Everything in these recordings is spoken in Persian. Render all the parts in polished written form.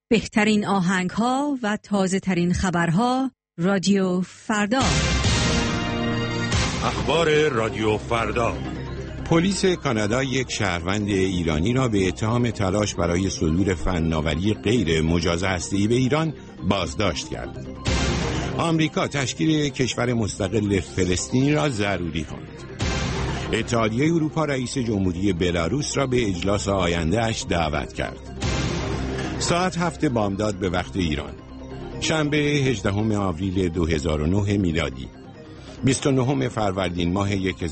بهترین آهنگ‌ها و تازه‌ترین خبرها رادیو فردا. اخبار رادیو فردا. پلیس کانادا یک شهروند ایرانی را به اتهام تلاش برای صدور فناوری غیر مجاز هسته‌ای به ایران بازداشت کرد. آمریکا تشکیل کشور مستقل فلسطین را ضروری خواند. اتحادیه اروپا رئیس جمهوری بلاروس را به اجلاس آینده اش دعوت کرد. ساعت 7 بامداد به وقت ایران، شنبه 18 آوریل 2009 میلادی، 29 فروردین ماه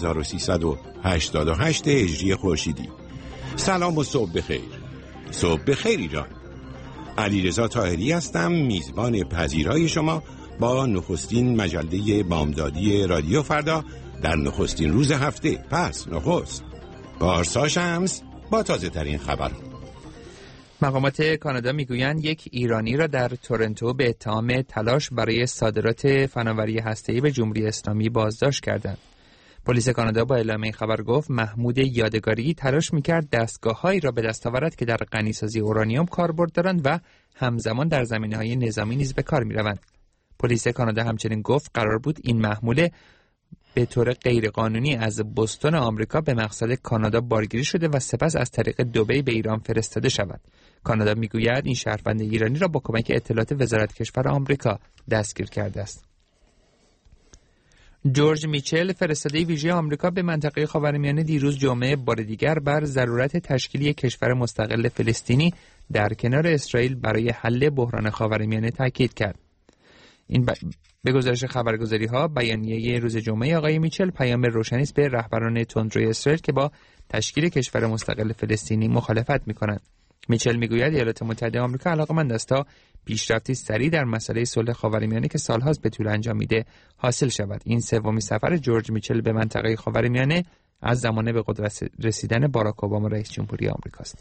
1388 هجری خورشیدی. سلام و صبح بخیر. صبح بخیر ایران. علیرضا طاهری هستم، میزبان پذیرای شما با نخستین مجله بامدادی رادیو فردا در نخستین روز هفته. پس نخست پارسا شمس با تازه ترین خبر. مقامات کانادا میگویند یک ایرانی را در تورنتو به اتهام تلاش برای صادرات فناوری هسته‌ای به جمهوری اسلامی بازداشت کردند. پلیس کانادا با اعلام این خبر گفت محمود یادگاری تلاش میکرد دستگاه‌هایی را به دست آورد که در غنیسازی اورانیوم کاربرد دارند و همزمان در زمینه‌های نظامی نیز به کار می‌روند. پلیس کانادا همچنین گفت قرار بود این محموله به طور غیرقانونی از بوستون آمریکا به مقصد کانادا بارگیری شده و سپس از طریق دبی به ایران فرستاده شود. کانادا میگوید این شهروند ایرانی را با کمک اطلاعات وزارت کشور آمریکا دستگیر کرده است. جورج میچل، فرستاده ویژه آمریکا به منطقه خاورمیانه، دیروز جمعه بار دیگر بر ضرورت تشکیل یک کشور مستقل فلسطینی در کنار اسرائیل برای حل بحران خاورمیانه تاکید کرد. این به گزارش خبرگزاری‌ها، بیانیه روز جمعه آقای میچل پیام روشنی است به رهبران تندروی اسرائیل که با تشکیل کشور مستقل فلسطینی مخالفت می‌کنند. میچل میگوید ایالات متحده آمریکا علاقه‌مند است تا پیشرفتی سریع در مسئله صلح خاورمیانه که سال‌هاست به طول انجام میده حاصل شود. این سومین سفر جورج میچل به منطقه خاورمیانه از زمان به قدرت رسیدن باراک اوباما رئیس جمهوری آمریکا است.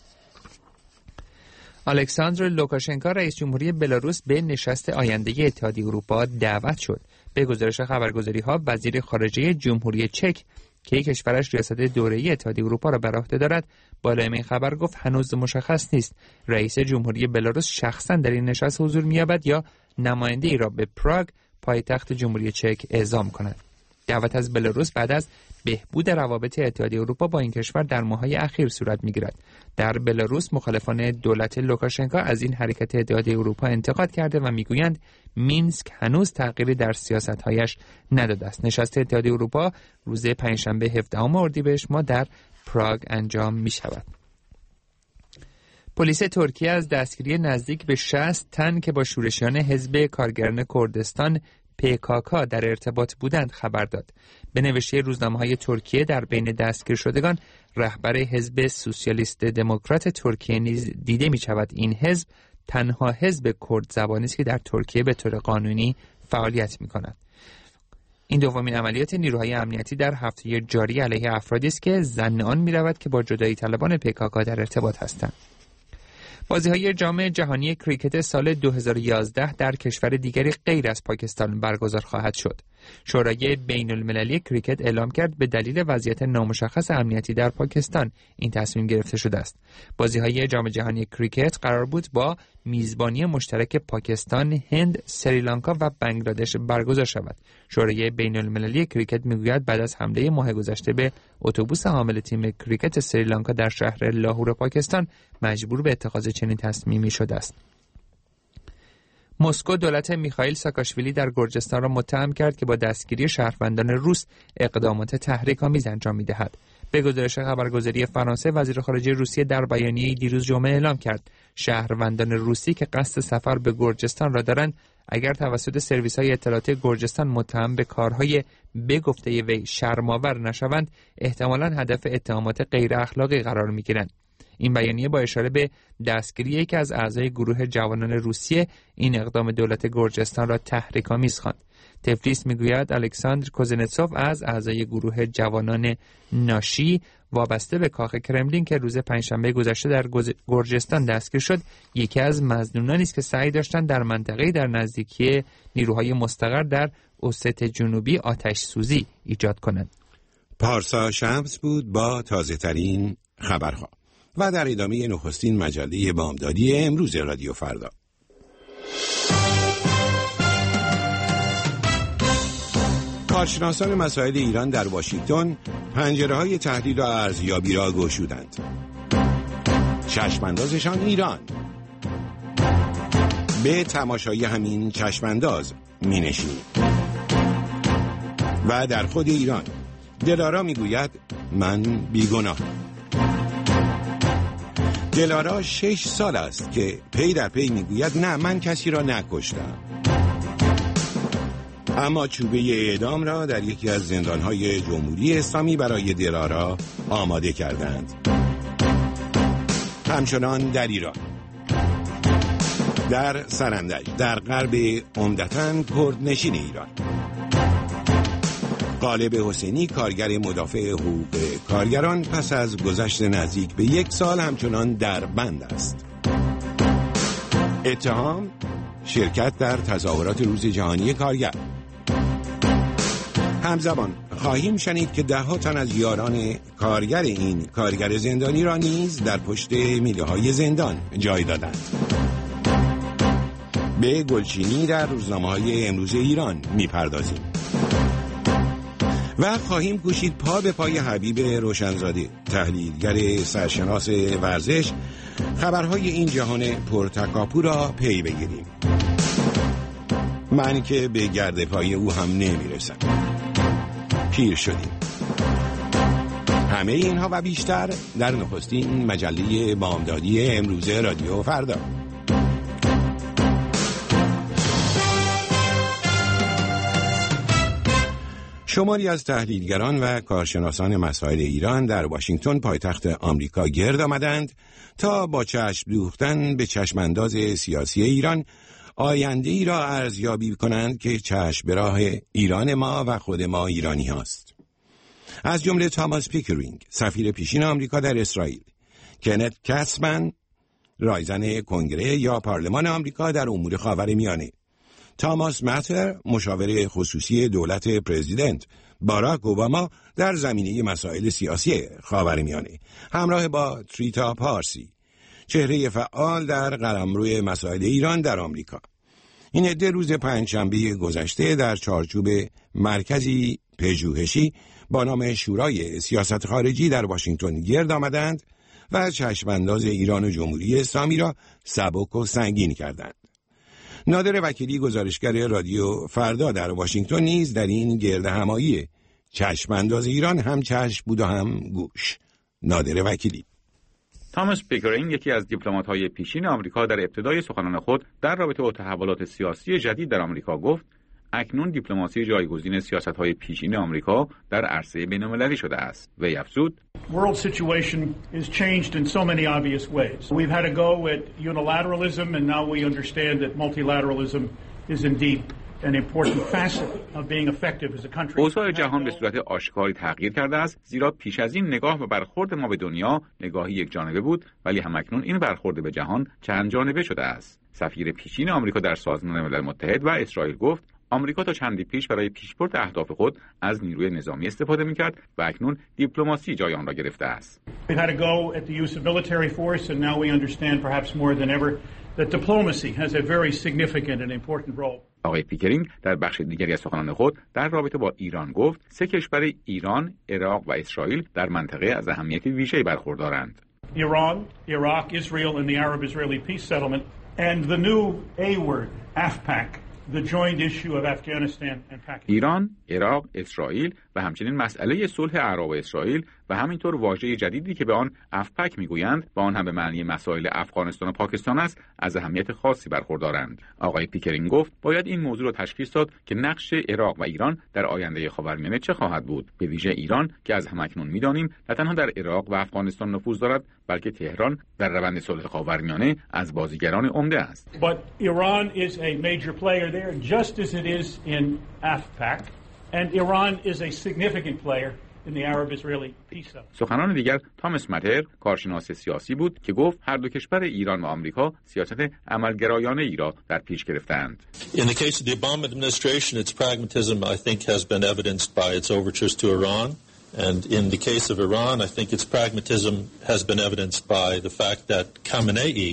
الکساندر لوکاشنکو، رئیس جمهوری بلاروس، به نشست آینده اتحادیه اروپا دعوت شد. به گزارش خبرگزاری‌ها، وزیر خارجه جمهوری چک که کشورش ریاست دوره‌ای اتحادیه اروپا را بر عهده دارد، با اعلام این خبر گفت هنوز مشخص نیست رئیس جمهوری بلاروس شخصا در این نشست حضور می‌یابد یا نماینده‌ای را به پراگ، پایتخت جمهوری چک، اعزام کند. دعوت از بلاروس بعد از بهبود روابط اتحادیه اروپا با این کشور در ماه‌های اخیر صورت می‌گیرد. در بلاروس مخالفان دولت لوکاشنکو از این حرکت اتحادیه اروپا انتقاد کرده و می‌گویند مینسک هنوز تغییری در سیاست‌هایش نداده است. نشست اتحادیه اروپا روز پنجشنبه 17 اردیبهشت ماه در پراگ انجام می‌شود. پلیس ترکیه از دستگیری نزدیک به 60 تن که با شورشیان حزب کارگران کردستان PKK در ارتباط بودند خبر داد. به نوشته روزنامه‌های ترکیه در بین دستگیر شدگان رهبر حزب سوسیالیست دموکرات ترکیه نیز دیده می‌شود. این حزب تنها حزب کرد زبانی است که در ترکیه به طور قانونی فعالیت می‌کند. این دومین عملیات نیروهای امنیتی در هفته جاری علیه افرادی است که ظن آن می‌رود که با جدایی طلبان PKK در ارتباط هستند. بازی‌های جام جهانی کریکت سال 2011 در کشور دیگری غیر از پاکستان برگزار خواهد شد. شورای بین‌المللی کریکت اعلام کرد به دلیل وضعیت نامشخص امنیتی در پاکستان این تصمیم گرفته شده است. بازی‌های جام جهانی کریکت قرار بود با میزبانی مشترک پاکستان، هند، سریلانکا و بنگلادش برگزار شود. شورای بین‌المللی کریکت میگوید بعد از حمله ماه گذشته به اتوبوس حامل تیم کریکت سریلانکا در شهر لاهور پاکستان مجبور به اتخاذ چنین تصمیمی شده است. مسکو دولت میخائیل ساکاشویلی در گرجستان را متهم کرد که با دستگیری شهروندان روس اقدامات تحریک‌آمیز انجام می‌دهد. به گزارش خبرگزاری فرانسه، وزیر خارجه روسیه در بیانیه‌ای دیروز جمعه اعلام کرد شهروندان روسی که قصد سفر به گرجستان را دارند اگر توسط سرویس‌های اطلاعاتی گرجستان متهم به کارهای به گفته وی شرم‌آور نشوند، احتمالاً هدف اتهامات غیر اخلاقی قرار می‌گیرند. این بیانیه با اشاره به دستگیری یکی از اعضای گروه جوانان روسیه این اقدام دولت گرجستان را تحریک‌آمیز خواند. تفلیس میگوید الکساندر کوزنتسوف از اعضای گروه جوانان ناشی وابسته به کاخ کرملین که روز پنجشنبه گذشته در گرجستان دستگیر شد، یکی از مظنونانی است که سعی داشتند در منطقه‌ای در نزدیکی نیروهای مستقر در اوست جنوبی آتش سوزی ایجاد کنند. پارسا شمس بود با تازه ترین خبرها. و در ادامه نخستین مجله بامدادی امروز رادیو فردا. کارشناسان مسائل ایران در واشنگتن پنجره‌های تحلیل و ارزیابی را گشودند. چشماندازشان ایران. به تماشای همین چشمانداز می نشینیم. و در خود ایران دلارا می گوید من بیگناه. دلارا 6 سال است که پی در پی می گوید نه من کسی را نکشتم. اما چوبه اعدام را در یکی از زندانهای جمهوری اسلامی برای دلارا آماده کردند. همچنان در ایران، در سرندج، در غرب عمدتاً کردنشین ایران، غالب حسینی کارگر مدافع حقوق کارگران پس از گذشت نزدیک به 1 سال همچنان در بند است. اتهام شرکت در تظاهرات روز جهانی کارگر. همزمان خواهیم شنید که 10 تن از یاران کارگر این کارگر زندانی را نیز در پشت میله‌های زندان جای دادند. به گلچینی در روزنامه‌های امروز ایران می‌پردازیم. و خواهیم کوشید پا به پای حبیب روشنزاده، تحلیلگر سرشناس ورزش، خبرهای این جهان پرتکاپو را پی بگیریم. من که به گرد پای او هم نمیرسم. پیر شدیم. همه اینها و بیشتر در نخستین مجله بامدادی امروز رادیو فردا. شماری از تحلیلگران و کارشناسان مسائل ایران در واشنگتن پایتخت آمریکا گرد آمدند تا با چشم دوختن به چشمانداز سیاسی ایران آینده ای را ارزیابی کنند که چشم به راه ایران ما و خود ما ایرانی هاست. از جمله تاماس پیکرینگ، سفیر پیشین آمریکا در اسرائیل، کنت کسمن، رایزن کنگره یا پارلمان آمریکا در امور خاورمیانه، تاماس ماتر، مشاور خصوصی دولت پرزیدنت باراک اوباما در زمینه مسائل سیاسی خاورمیانه، همراه با تریتا پارسی، چهره فعال در قلمرو مسائل ایران در آمریکا. این عده روز پنجشنبه گذشته در چارچوب مرکزی پژوهشی با نام شورای سیاست خارجی در واشنگتن گرد آمدند و چشمانداز ایران و جمهوری اسلامی را سبک و سنگین کردند. نادر وکیلی، گزارشگر رادیو فردا در واشنگتن، نیز در این گرد همایی چشمانداز ایران هم چشم بود و هم گوش. نادر وکیلی: تاماس پیکرینگ، یکی از دیپلمات‌های پیشین آمریکا، در ابتدای سخنان خود در رابطه با تحولات سیاسی جدید در آمریکا گفت اکنون دیپلماسی جایگزین سیاست‌های پیشین آمریکا در عرصه بین‌المللی شده است. وی افزود: World situation is changed in so many obvious ways. We've had a go at unilateralism and now we understand that multilateralism is indeed an important facet of being effective as a country. اوضاع جهان به صورت آشکاری تغییر کرده است، زیرا پیش از این نگاه و برخورد ما به دنیا نگاهی یک جانبه بود، ولی همکنون این برخورد به جهان چند جانبه شده است. سفیر پیشین آمریکا در سازمان ملل متحد و اسرائیل گفت آمریکا تا چندی پیش برای پیشبرد اهداف خود از نیروی نظامی استفاده می‌کرد و اکنون دیپلماسی جای آن را گرفته است. We've had a go at the use of military force and now we understand perhaps more than ever that diplomacy has a very significant and important role. آقای پیکرینگ در بخش دیگری از سخنان خود در رابطه با ایران گفت 3 کشور ایران، عراق و اسرائیل در منطقه از اهمیت ویژه‌ای برخوردارند. Iran, Iraq, Israel and the Arab-Israeli peace settlement and the new A word, AFPAC. The joint issue of Afghanistan and Pakistan. ایران، عراق، اسرائیل و همچنین مسئله صلح عراق و اسرائیل و همینطور واژه جدیدی که به آن افپک میگویند و آن هم به معنی مسائل افغانستان و پاکستان است، از اهمیت خاصی برخوردارند. آقای پیکرینگ گفت باید این موضوع را تشخیص داد که نقش عراق و ایران در آینده خاورمیانه چه خواهد بود، به ویژه ایران که از همکنون می‌دانیم نه تنها در عراق و افغانستان نفوذ دارد بلکه تهران در روند صلح خاورمیانه از بازیگران عمده است. But Iran is a major player there just as it is in AFPAC and Iran is a significant player in the Arab-Israeli peace settlement. سخنان دیگر تاماس ماتر، کارشناس سیاسی بود که گفت هر دو کشور ایران و آمریکا سیاست عملگرایانه ای را در پیش گرفتند. In the case of the Obama administration, its pragmatism I think has been evidenced by its overtures to Iran. And in the case of Iran, I think its pragmatism has been evidenced by the fact that Khamenei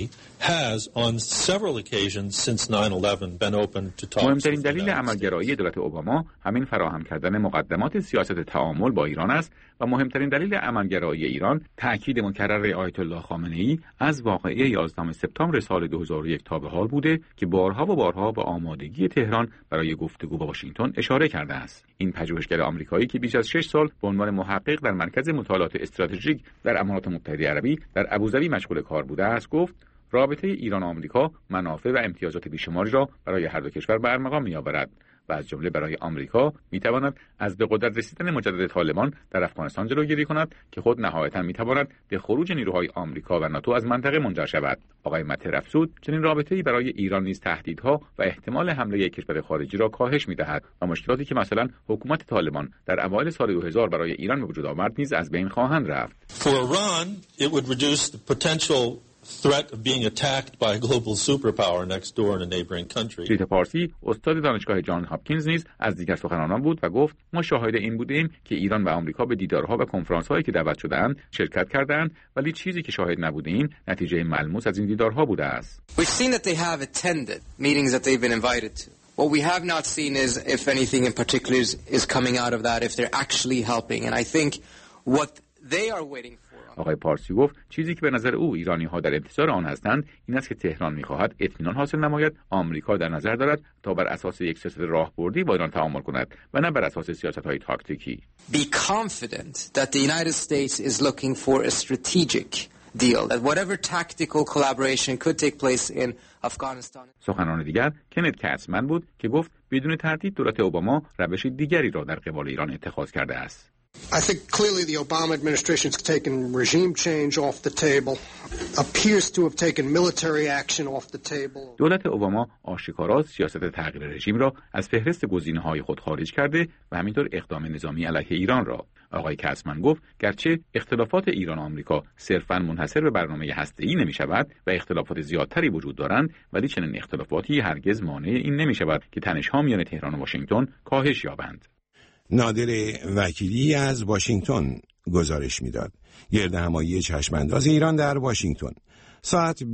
has on several occasions since 9/11 been open to talks. مهمترین دلیل عملگرایی دولت اوباما همین فراهم کردن مقدمات سیاست تعامل با ایران است و مهمترین دلیل عملگرایی ایران تأکید مکرر آیت الله خامنه‌ای از واقعه 11 سپتامبر سال 2001 تا به حال بوده که بارها و بارها به آمادگی تهران برای گفتگو با واشنگتن اشاره کرده است. این پژوهشگر آمریکایی که بیش از 6 سال به عنوان محقق در مرکز مطالعات استراتژیک در امارات متحده عربی در ابوظبی مشغول کار بوده است، گفت رابطه ایران و آمریکا منافع و امتیازات بیشماری را برای هر دو کشور به ارمغان می‌آورد و از جمله برای آمریکا می‌تواند از به قدرت رسیدن مجدد طالبان در افغانستان جلوگیری کند که خود نهایتاً می‌تواند به خروج نیروهای آمریکا و ناتو از منطقه منجر شود. آقای مطهر افزود چنین رابطه‌ای برای ایران نیز تهدیدها و احتمال حمله یک کشور خارجی را کاهش می‌دهد و مشکلاتی که مثلا حکومت طالبان در اوایل سال 2000 برای ایران به وجود آورد نیز از بین خواهند رفت. For Iran, it would reduce the potential threat of being attacked by a global superpower next door in a neighboring country. ریت پارسی استاد دانشگاه جان هاپکینز نیز از دیگر سخنرانان بود و گفت ما شاهد این بودیم که ایران و آمریکا به دیدارها و کنفرانس‌هایی که دعوت شده‌اند شرکت کردند، ولی چیزی که شاهد نبودیم نتیجه ملموس از این دیدارها بوده است. We've seen that they have attended meetings that they've been invited to. What we have not seen is if anything in particular is coming out of that, if they're actually helping. And I think what they are waiting for. آقای پارسی گفت چیزی که به نظر او ایرانی‌ها در انتظار آن هستند این است که تهران می‌خواهد اطمینان حاصل نماید، آمریکا در نظر دارد تا بر اساس یک سیاست راهبردی با ایران تعامل کند و نه بر اساس سیاست‌های تاکتیکی. Be confident that the United States is looking for a strategic deal, that whatever tactical collaboration could take place in Afghanistan. سخنران دیگر کنت کاتسمن بود که گفت بدون تردید دولت اوباما روش دیگری را در قبال ایران اتخاذ کرده است. I think clearly the Obama administration has taken regime change off the table, appears to have taken military action off the table. دولت اوباما آشکارا سیاست تغییر رژیم را از فهرست گزینه‌های خود خارج کرده و همینطور اقدام نظامی علیه ایران را. آقای کاتسمن گفت گرچه اختلافات ایران و آمریکا صرفاً منحصر به برنامه هسته‌ای نمی‌شود و اختلافات زیادتری وجود دارند، ولی چنین اختلافاتی هرگز مانع این نمی‌شود که تنش‌ها میان تهران و واشنگتن کاهش یابند. نادر وکیلی از واشنگتن گزارش میداد. گردهمایی چشمانداز ایران در واشنگتن ساعت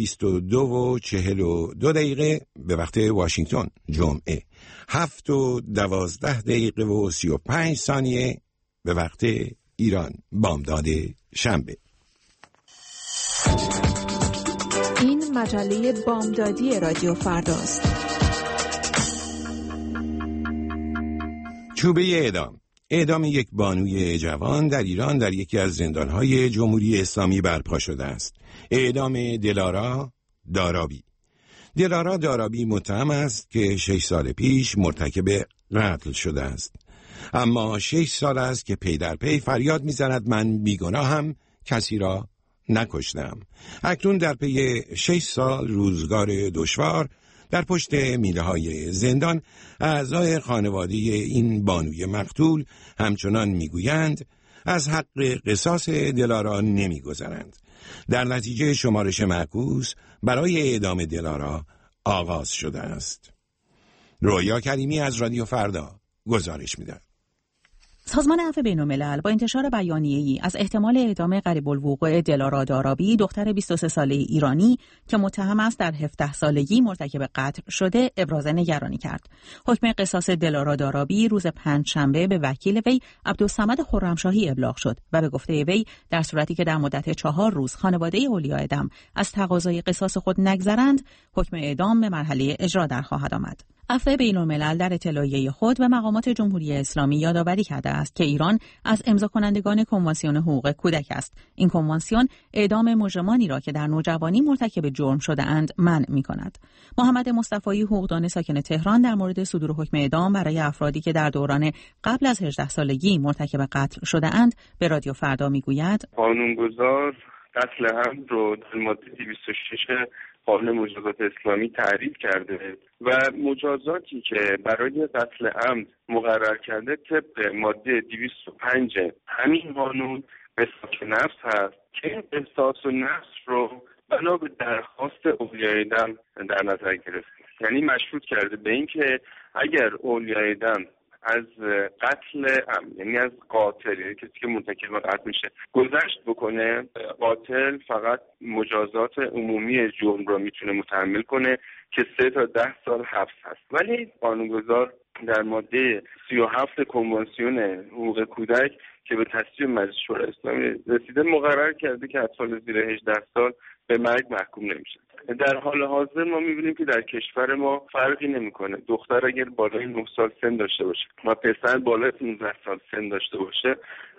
22:42 به وقت واشنگتن جمعه، 7:12:35 به وقت ایران بامداد شنبه. این مجله بامدادی رادیو فرداست. چوبه اعدام یک بانوی جوان در ایران در یکی از زندانهای جمهوری اسلامی برپا شده است. اعدام دلارا دارابی متهم است که 6 سال پیش مرتکب قتل شده است، اما 6 سال است که پی در پی فریاد می‌زند من بیگناهم، کسی را نکشتم. اکنون در پی 6 سال روزگار دشوار در پشت میله‌های زندان، اعضای خانواده این بانوی مقتول همچنان میگویند از حق قصاص دلارا نمیگذرند. در نتیجه شمارش معکوس برای اعدام دلارا آغاز شده است. رویا کریمی از رادیو فردا گزارش می‌دهد. سازمان عفو بین‌الملل با انتشار بیانیه‌ای از احتمال اعدام قریب الوقوع دلارا دارابی، دختر 23 ساله ایرانی که متهم است در 17 سالگی مرتکب قتل شده، ابراز نگرانی کرد. حکم قصاص دلارا دارابی روز پنجشنبه به وکیل وی عبدالصمد خرمشاهی ابلاغ شد و به گفته وی در صورتی که در مدت 4 روز خانواده اولیاء دم از تقاضای قصاص خود نگذرند، حکم اعدام به مرحله اجرا در خواهد آمد. عفو بین‌الملل در اطلاعیه خود به مقامات جمهوری اسلامی یادآوری کرده است که ایران از امضا کنندگان کنوانسیون حقوق کودک است. این کنوانسیون اعدام مجرمانی را که در نوجوانی مرتکب جرم شده‌اند منع می‌کند. محمد مصطفی حقوقدان ساکن تهران در مورد صدور حکم اعدام برای افرادی که در دوران قبل از 18 سالگی مرتکب قتل شده‌اند به رادیو فردا می‌گوید: قانونگذار قتل عمد رو در ماده 206 قانون مجازات اسلامی تعریف کرده و مجازاتی که برای قتل عمد مقرر کرده طبق ماده 205 همین قانون قصاص نفس هست که این قصاص نفس رو بنا به درخواست اولیای دم در نظر گرفته، یعنی مشروط کرده به این که اگر اولیای دم از قتل یعنی از قاتل، کسی که مرتکب قتل میشه گذشت بکنه، قاتل فقط مجازات عمومی جرم را میتونه متحمل کنه که 3 تا 10 سال حبس هست. ولی قانونگذار در ماده 37 کنوانسیون حقوق کودک که به تصویب مجلس شورای اسلامی رسیده مقرر کرده که اطفال زیر 18 سال به مرگ محکوم نمیشن. در حال حاضر ما میبینیم که در کشور ما فرقی نمیکنه دختر اگر بالای 9 سال سن داشته باشه و پسر بالای 15 سال سن داشته باشه،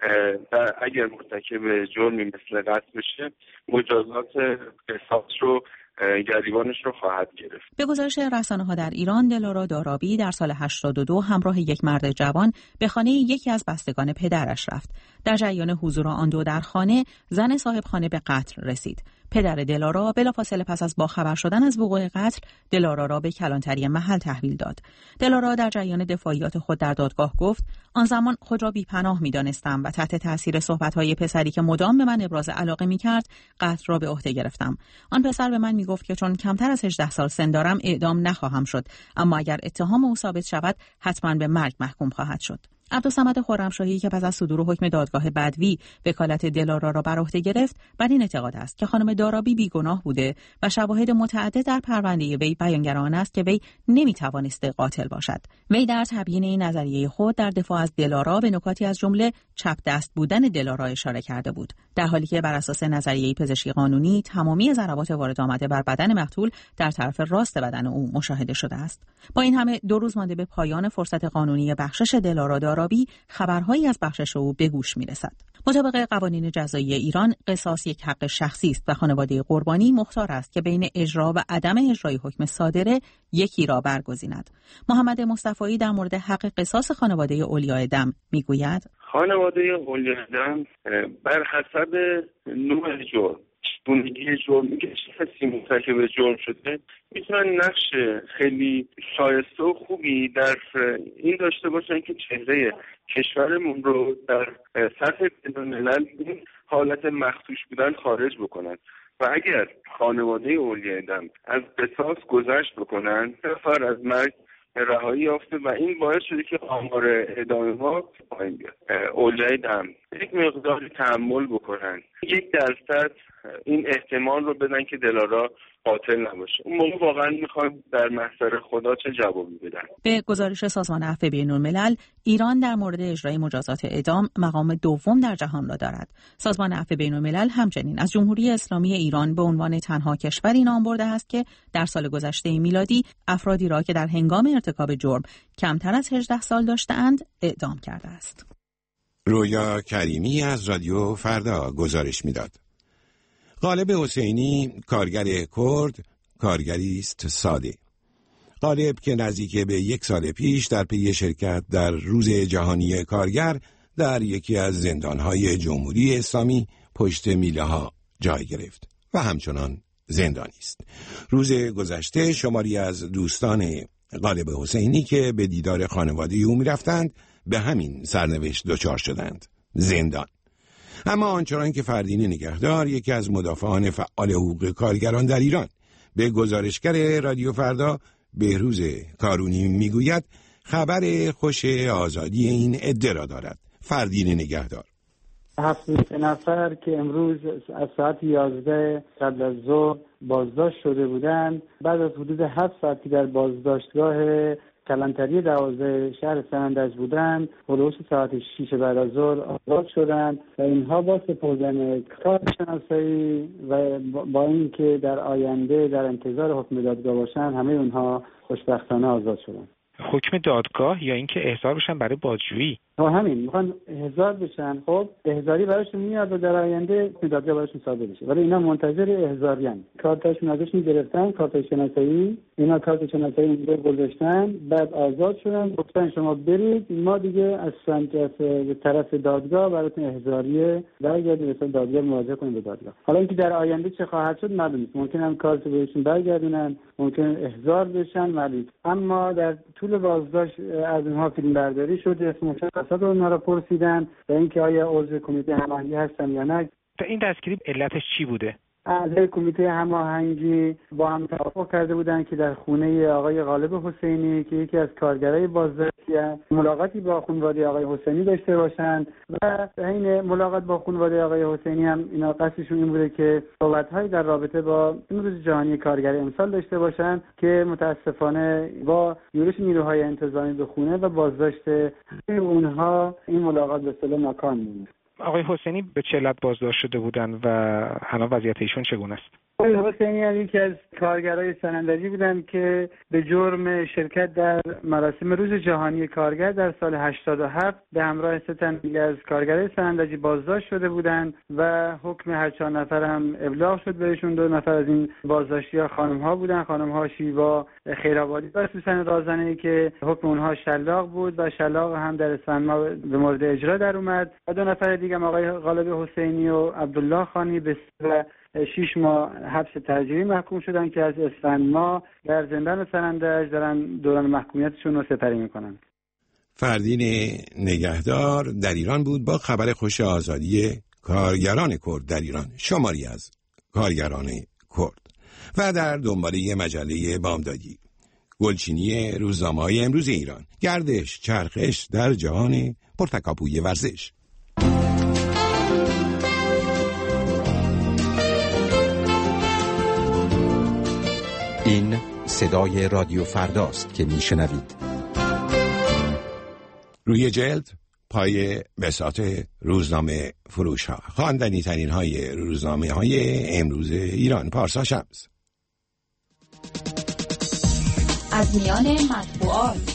اگر مرتکب جرمی مثل قتل بشه مجازات قصاص رو گریبانش رو خواهد گرفت. به گزارش رسانه‌ها در ایران، دلارا دارابی در سال 82 همراه یک مرد جوان به خانه یکی از بستگان پدرش رفت. در جریان حضور آن دو در خانه، زن صاحب خانه به قتل رسید. پدر دلارا بلافاصله پس از باخبر شدن از وقوع قتل، دلارا را به کلانتری محل تحویل داد. دلارا در جریان دفاعیات خود در دادگاه گفت: آن زمان خود را بی‌پناه می‌دانستم و تحت تاثیر صحبت‌های پسری که مدام به من ابراز علاقه می‌کرد، قتل را به عهده گرفتم. آن پسر به من می‌گفت که چون کمتر از 18 سال سن دارم اعدام نخواهم شد، اما اگر اتهام او ثابت شود حتما به مرگ محکوم خواهد شد. عبدالصمد خرمشاهی که پس از صدور حکم دادگاه بدوی وکالت دلارا را بر عهده گرفت، بر این اعتقاد است که خانم دارابی بیگناه بوده و شواهد متعدد در پرونده وی بیانگر آن است که وی نمیتوانسته قاتل باشد. وی در تبیین این نظریه خود در دفاع از دلارا به نکاتی از جمله چپ دست بودن دلارا اشاره کرده بود، در حالی که بر اساس نظریه پزشکی قانونی تمامی ضربات وارد آمده بر بدن مقتول در طرف راست بدن او مشاهده شده است. با این همه 2 روز مانده به پایان فرصت قانونی بخشش دلارا دارابی، خبرهایی از بخشش او به گوش میرسد. مطابق قوانین جزایی ایران، قصاص یک حق شخصی است و خانواده قربانی مختار است که بین اجرا و عدم اجرای حکم صادره یکی را برگزیند. محمد مصطفی در مورد حق قصاص خانواده اولیاء دم میگوید: خانواده اولیاء دم بر حسب نوع جرم، گونگی جرمی که کسی مرتکب جرم شده میتونن نقش خیلی شایسته و خوبی در این داشته باشن که چهره کشورمون رو در سطح بین‌الملل این حالت مخدوش بودن خارج بکنن و اگر خانواده اولیاء دم از قصاص گذشت بکنن، نفر از مرگ رهایی یافته و این باعث شده که آمار اعدام ما پایین بیاد. اولیاء دم یک مقداری تحمل بکنن، 1% این احتمال رو بدن که دلارا قاتل نباشه. اون موقع واقعا میخوان در محضر خدا چه جوابی بدن. به گزارش سازمان عفو بین‌الملل، ایران در مورد اجرای مجازات اعدام مقام دوم در جهان را دارد. سازمان عفو بین‌الملل همچنین از جمهوری اسلامی ایران به عنوان تنها کشوری نام برده است که در سال گذشته میلادی افرادی را که در هنگام ارتکاب جرم کمتر از 18 سال داشته‌اند اعدام کرده است. رویا کریمی از رادیو فردا گزارش میداد. غالب حسینی، کارگر کرد، کارگری است ساده. غالب که نزدیک به 1 سال پیش در پی شرکت در روز جهانی کارگر در یکی از زندانهای جمهوری اسلامی پشت میله ها جای گرفت و همچنان زندانی است. روز گذشته شماری از دوستان غالب حسینی که به دیدار خانواده او می رفتند به همین سرنوشت دچار شدند: زندان. اما آنچنان که فردین نگهدار، یکی از مدافعان فعال حقوق کارگران در ایران، به گزارشگر رادیو فردا بهروز کارونی میگوید خبر خوش آزادی این عده را دارد. فردین نگهدار: 7 نفر که امروز از ساعت 11 قبل از ظهر بازداشت شده بودند، بعد از حدود 7 ساعت که در بازداشتگاه کلانتری 12 شهر سنندج بودند، حدود ساعت 6 بعد از ظهر آزاد شدند و اینها با سپردن کار شناسایی و با اینکه در آینده در انتظار حکم دادگاه باشند، همه اونها خوشبختانه آزاد شدند. حکم دادگاه یا اینکه احضار بشن برای بازجویی؟ همین میخوان احضار بشن. خب احضاری براشون میاد و در آینده دادگاه براشون صادر بشه، ولی اینا منتظر احضاریان. کارتاشون ازشون گرفتن، کارت شناسایی، اینا کارت شناسایی اونجا گذاشتن، بعد آزاد شدن، گفتن شما برید، ما دیگه از طرف دادگاه براتون احضاریه برگردیم، مثلا دادگاه مراجعه کنیم به دادگاه. حالا اینکه در آینده چه خواهد شد معلوم نیست، ممکن هم کارت بهشون برگردونن، ممکن احضار بشن، معلوم. اما در طول بازداشت از اینها فیلم برداری شد، اسم مشخصات اونها را پرسیدن و اینکه آیا عضو کمیته هماهنگی هستن یا نه. تا این دستگیری علتش چی بوده؟ اعضای کمیته هماهنگی با هم توافق کرده بودند که در خونه آقای غالب حسینی که یکی از کارگرای بازداشتی است ملاقاتی با خانواده آقای حسینی داشته باشند و حین ملاقات با خانواده آقای حسینی هم اینا قصدشون این بوده که صحبت‌هایی در رابطه با روز جهانی کارگر امسال داشته باشند که متاسفانه با یورش نیروهای انتظامی به خونه و بازداشت اونها این ملاقات به اصطلاح ناکام بود. آقای حسینی به چه علت بازداشت شده بودند و الان وضعیت ایشون چگونه است؟ آقای حسینی هم یکی از کارگرای سنندجی بودند که به جرم شرکت در مراسم روز جهانی کارگر در سال 87 به همراه 3 تن دیگر از کارگرای سنندجی بازداشت شده بودند و حکم هر 4 نفر هم ابلاغ شد بهشون. 2 نفر از این بازداشتی‌ها خانم‌ها بودند، خانم‌ها شیوا خیرآبادی و سوسن رازنه‌ای که حکم اونها شلاق بود و شلاق هم در اسفند ماه به مورد اجرا در اومد و 2 نفر دیگه هم آقای غالب حسینی و عبدالله خانی به 6 ماه حبس تحجیری محکوم شدن که از اسفند ماه در زندان سنندج دارن دوران محکومیتشون رو سپری میکنن. فردین نگهدار در ایران بود با خبر خوش آزادی کارگران کرد در ایران، شماری از کارگران کرد و در دنباله مجله بامدادی، گلچینی روزنامه‌های امروز ایران، گردش چرخش در جهان پرتکاپوی ورزش. این صدای رادیو فرداست که میشنوید. روی جلد پای بساط روزنامه فروش ها، خواندنی ترین های روزنامه های امروز ایران. پارسا شمس. از میان مطبوعات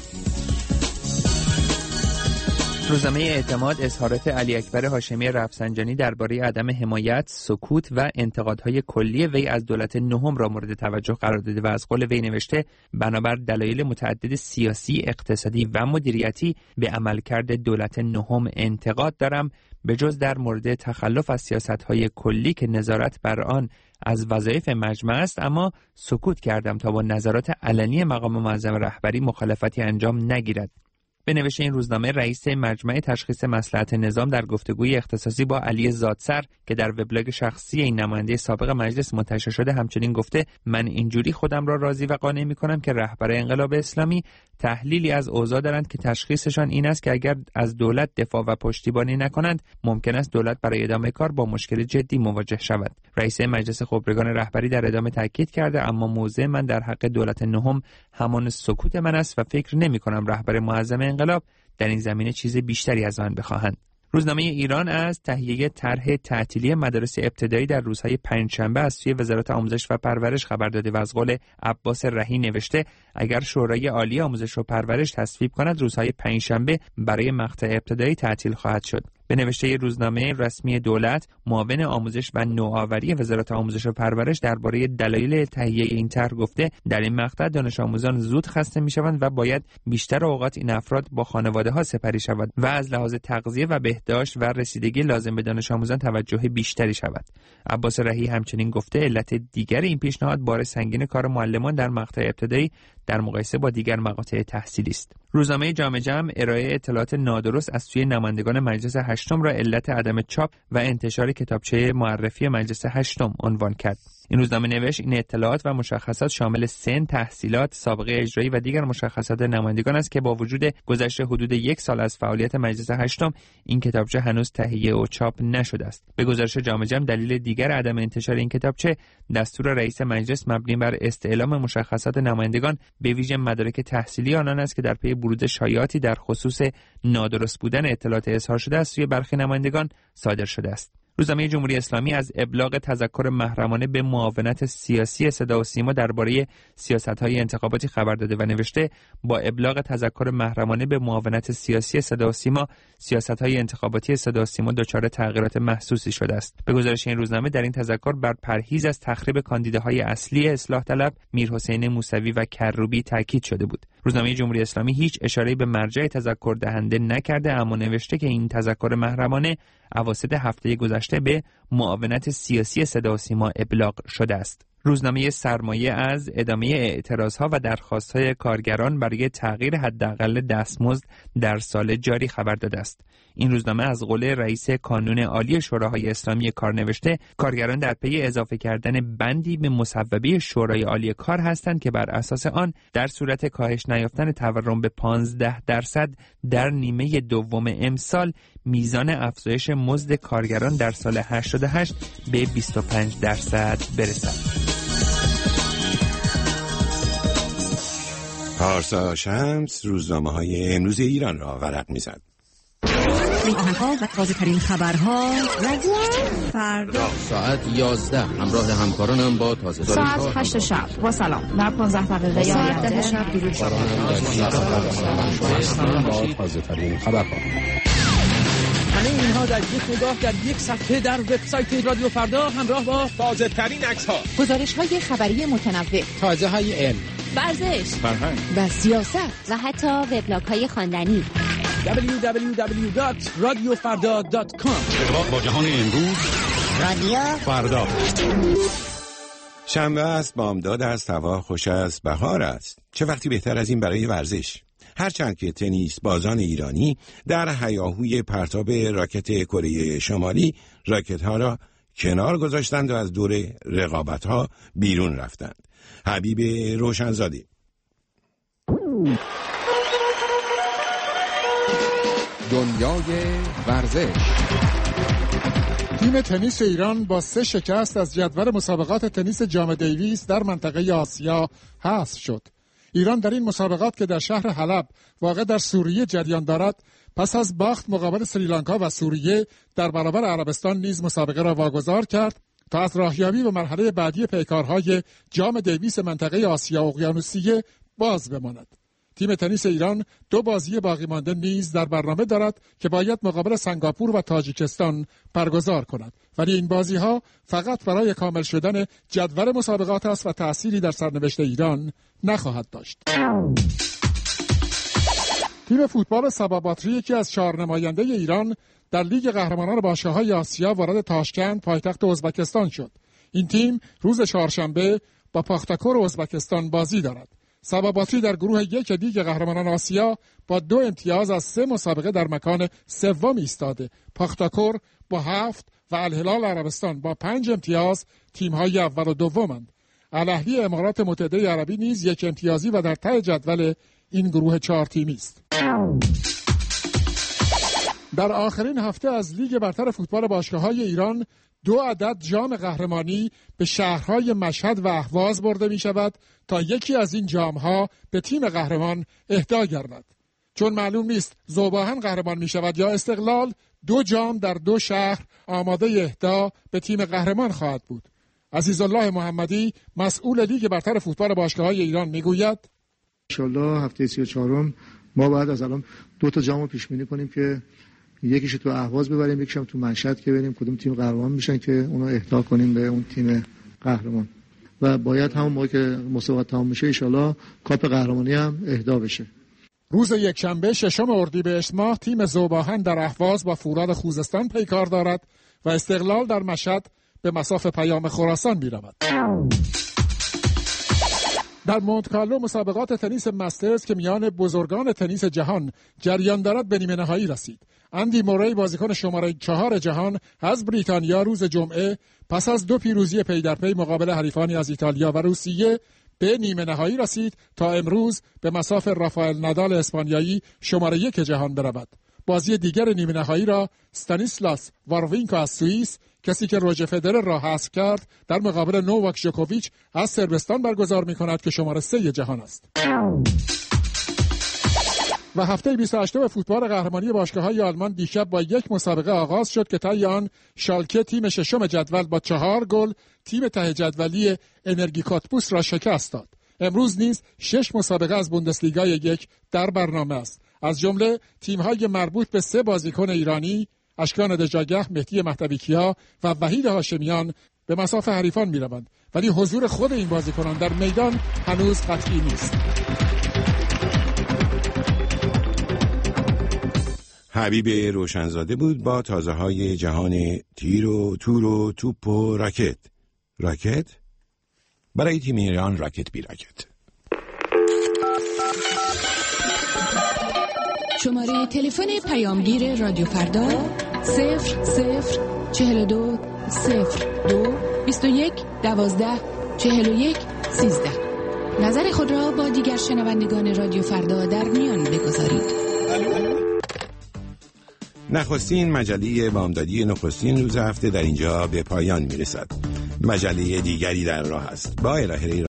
روزنامه اعتماد اظهارات علی اکبر هاشمی رفسنجانی درباره عدم حمایت، سکوت و انتقادهای کلی وی از دولت نهم را مورد توجه قرار داده و از قول وی نوشته بنابر دلایل متعدد سیاسی، اقتصادی و مدیریتی به عملکرد دولت نهم انتقاد دارم، به جز در مورد تخلف از سیاستهای کلی که نظارت بر آن از وظایف مجمع است، اما سکوت کردم تا با نظرات علنی مقام معظم رهبری مخالفتی انجام نگیرد. به نوشته این روزنامه، رئیس مجمع تشخیص مصلحت نظام در گفتگوی اختصاصی با علی زادسر که در وبلاگ شخصی این نماینده سابق مجلس منتشر شده همچنین گفته من اینجوری خودم را راضی و قانع می‌کنم که رهبر انقلاب اسلامی تحلیلی از اوضاع دارند که تشخیصشان این است که اگر از دولت دفاع و پشتیبانی نکنند ممکن است دولت برای ادامه کار با مشکل جدی مواجه شود. رئیس مجلس خبرگان رهبری در ادامه تاکید کرده اما موضع من در حق دولت نهم همان سکوت من است و فکر نمی‌کنم رهبر معظم انقلاب در این زمینه چیز بیشتری از آن بخواهند. روزنامه ایران از تهیه طرح تعطیلی مدارس ابتدایی در روزهای پنجشنبه از سوی وزارت آموزش و پرورش خبر داده و از قول عباس رهی نوشته اگر شورای عالی آموزش و پرورش تصویب کند روزهای پنجشنبه برای مقطع ابتدایی تعطیل خواهد شد. به نوشته روزنامه رسمی دولت، معاون آموزش و نوآوری وزارت آموزش و پرورش درباره دلایل تهیه این طرح گفته در این مقطع دانش آموزان زود خسته میشوند و باید بیشتر اوقات این افراد با خانواده ها سپری شود و از لحاظ تغذیه و بهداشت و رسیدگی لازم به دانش آموزان توجه بیشتری شود. عباس رهی همچنین گفته علت دیگر این پیشنهاد بار سنگین کار معلمان در مقطع ابتدایی در مقایسه با دیگر مقاطع تحصیلی است. روزنامه جامعه جمع ارائه اطلاعات نادرست از سوی نمایندگان مجلس هشتم را علت عدم چاپ و انتشار کتابچه معرفی مجلس هشتم عنوان کرد. این روزنامه نوشت این اطلاعات و مشخصات شامل سن، تحصیلات، سابقه اجرایی و دیگر مشخصات نمایندگان است که با وجود گذشت حدود 1 سال از فعالیت مجلس هشتم این کتابچه هنوز تهیه و چاپ نشده است. به گزارش جامعه جمع دلیل دیگر عدم انتشار این کتابچه دستور رئیس مجلس مبنی بر استعلام مشخصات نمایندگان به ویژه مدارک تحصیلی آنان است که در پی بروز شایعاتی در خصوص نادرست بودن اطلاعات اظهار شده است سوی برخی نمایندگان صادر شده است. روزنامه جمهوری اسلامی از ابلاغ تذکر محرمانه به معاونت سیاسی صدا و سیما درباره سیاست‌های انتخاباتی خبر داده و نوشته با ابلاغ تذکر محرمانه به معاونت سیاسی صدا و سیما سیاست‌های انتخاباتی صدا و سیما دچار تغییرات محسوسی شده است. به گزارش این روزنامه در این تذکر بر پرهیز از تخریب کاندیداهای اصلی اصلاح طلب میرحسین موسوی و کروبی تاکید شده بود. روزنامه جمهوری اسلامی هیچ اشاره‌ای به مرجع تذکر دهنده نکرده اما نوشته که این تذکر محرمانه اواسط هفته گذشته به معاونت سیاسی صدا و سیما ابلاغ شده است. روزنامه سرمایه از ادامه اعتراضها و درخواست‌های کارگران برای تغییر حداقل دستمزد در سال جاری خبر داده است. این روزنامه از قول رئیس کانون عالی شوراهای اسلامی کار نوشته کارگران در پی اضافه کردن بندی به مصوبه شورای عالی کار هستند که بر اساس آن در صورت کاهش نیافتن تورم به 15% در نیمه دوم امسال میزان افزایش مزد کارگران در سال 88 به 25% برسد. پارسا شمس روزنامه‌های امروز ایران را ورق می‌زد. این آهنگ‌ها و تازه‌ترین خبرها رادیو فردا ساعت 11 همراه همکارانم با تازه‌ترین ساعت 8 شب با سلام در 15 دقیقه ساعت 10 شب درود با تازه‌ترین خبرها. همه اینها در یک نگاه در یک صفحه در وبسایت رادیو فردا همراه با تازه‌ترین عکس‌ها، گزارش‌های خبری متنوع، تازه‌های علم، ورزش، فرهنگ و سیاست و حتی وبلاگ‌های خواندنی. www.radiofarda.com. ارتباط با جهان امروز رادیو فردا. شنبه است، بامداد است، هوا خوش است، بهار است. چه وقتی بهتر از این برای ورزش؟ هرچند که تنیس بازان ایرانی در هیاهوی پرتاب راکت کره شمالی راکت‌ها را کنار گذاشتند و از دور رقابت‌ها بیرون رفتند. حبیب روشنزاده. دنیای ورزش. تیم تنیس ایران با 3 شکست از جدول مسابقات تنیس جام دیویس در منطقه آسیا حذف شد. ایران در این مسابقات که در شهر حلب واقع در سوریه جریان دارد، پس از باخت مقابل سریلانکا و سوریه در برابر عربستان نیز مسابقه را واگذار کرد تا از راهیابی به مرحله بعدی پیکارهای جام دیویس منطقه آسیا اقیانوسیه باز بماند. تیم تنیس ایران 2 بازی باقی مانده نیز در برنامه دارد که باید مقابل سنگاپور و تاجیکستان برگزار کند، ولی این بازی‌ها فقط برای کامل شدن جدول مسابقات است و تأثیری در سرنوشت ایران نخواهد داشت. تیم فوتبال سبا باتری یکی از 4 نماینده ایران در لیگ قهرمانان باشگاه‌های آسیا وارد تاشکند پایتخت ازبکستان شد. این تیم روز چهارشنبه با پاختاکور ازبکستان بازی دارد. سبا باتری در گروه 1 لیگ قهرمانان آسیا با 2 امتیاز از 3 مسابقه در مکان سوم ایستاده. پاختاکور با 7 و الهلال عربستان با 5 امتیاز تیم‌های اول و دومند. الاهلی امارات متحده عربی نیز 1 امتیازی و در ته جدول این گروه 4 تیمی است. در آخرین هفته از لیگ برتر فوتبال باشگاه‌های ایران 2 عدد جام قهرمانی به شهرهای مشهد و اهواز برده می شود تا یکی از این جام‌ها به تیم قهرمان اهدا گردد. چون معلوم نیست ذوباهن قهرمان می شود یا استقلال، 2 جام در 2 شهر آماده اهدا به تیم قهرمان خواهد بود. عزیزالله محمدی مسئول لیگ برتر فوتبال باشگاه‌های ایران می گوید انشالله هفته 34 ما باید از الان 2 تا جام رو پیش بینی کنیم که یکیش تو اهواز ببریم، یکیش هم تو مشهد که ببینیم کدوم تیم قهرمان میشن که اونو اهدا کنیم به اون تیم قهرمان و باید همون موقع که مسابقات تمام میشه ان شاءالله کاپ قهرمانی هم اهدا بشه. روز یکشنبه 6 اردیبهشت ماه تیم ذوباهن در اهواز با فولاد خوزستان پیکار دارد و استقلال در مشهد به مصاف پیام خراسان میرود. در مونت کارلو مسابقات تنیس مسترز که میان بزرگان تنیس جهان جریان دارد به نیمه نهایی رسید. اندی موری بازیکن شماره 4 جهان از بریتانیا روز جمعه پس از 2 پیروزی پی در پی مقابل حریفانی از ایتالیا و روسیه به نیمه نهایی رسید تا امروز به مصاف رافائل نادال اسپانیایی شماره 1 جهان برود. بازی دیگر نیمه نهایی را استانیسلاس واروینکا از سوئیس، کسی که روژر فدرر را حذف کرد، در مقابل نوواک ژوکوویچ از صربستان برگزار می‌کند که شماره 3 جهان است. و هفته 28 فوتبال قهرمانی باشگاه‌های آلمان دیشب با 1 مسابقه آغاز شد که طی آن شالکه تیم 6 جدول با 4 گل تیم ته جدولی انرژی کاتبوس را شکست داد. امروز نیز 6 مسابقه از بوندسلیگا 1 در برنامه است. از جمله تیم‌های مربوط به 3 بازیکن ایرانی، اشکان دژاگه، مهدی مهدوی‌کیا و وحید هاشمیان به مصاف حریفان می‌روند، ولی حضور خود این بازیکنان در میدان هنوز قطعی نیست. حبیب روشنزاده بود با تازه‌های جهان تیر و تور و توپ و راکت. برای تیم ایران راکت بی راکت. شماره تلفن پیامگیر رادیو فردا 0042 02 21 12 41 13. نظر خود را با دیگر شنوندگان رادیو فردا در میان بگذارید. نخستین مجله بامدادی نخستین روز هفته در اینجا به پایان میرسد. مجله دیگری در راه است. با الهه